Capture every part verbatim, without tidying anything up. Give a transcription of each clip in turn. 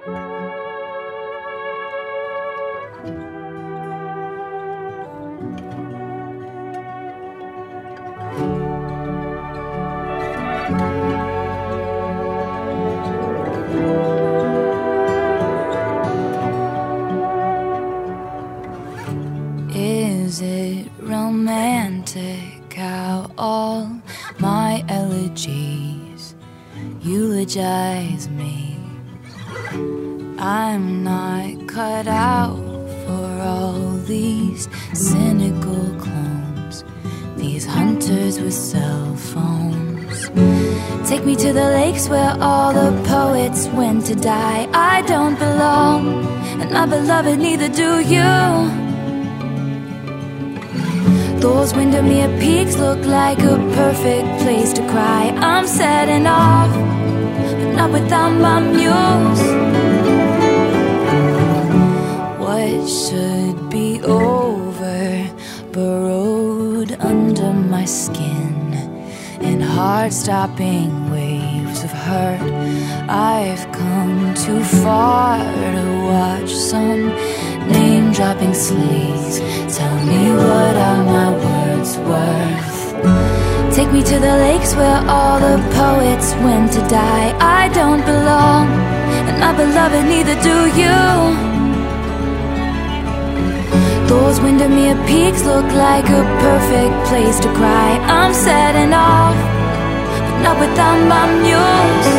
Is it romantic how all my elegies eulogize me? I'm not cut out for all these cynical clones, these hunters with cell phones. Take me to the lakes where all the poets went to die. I don't belong, and my beloved, neither do you. Those Windermere peaks look like a perfect place to cry. I'm setting off, but not without my muse. What should be over, burrowed under my skin, in heart-stopping waves of hurt. I've come too far to watch some name-dropping sleaze tell me what are my words worth. Take me to the lakes where all the poets went to die. I don't belong, and my beloved, neither do you. Those Windermere peaks look like a perfect place to cry. I'm setting off, but not without my muse.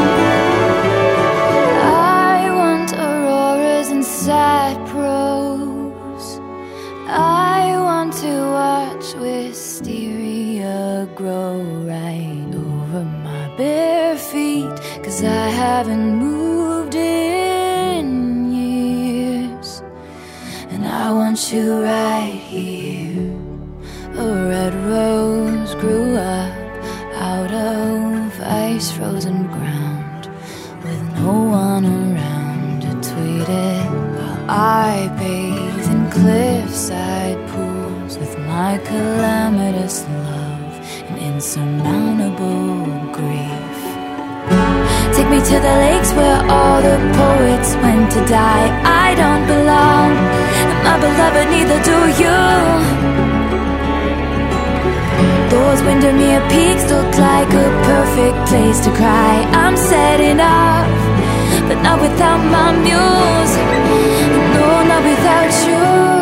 I want auroras and sad prose. I want to watch wisteria grow right over my bare feet, 'cause I haven't moved in years. And I want you right here. A red rose grew up out of ice-frozen ground, with no one around to tweet it, while I bathe in cliffside pools with my calamitous love and insurmountable grief. Take me to the lakes where all the poets went to die. I don't belong, and my beloved, neither do you. Those Windermere peaks look like a perfect place to cry. I'm setting off, but not without my muse. No, not without you.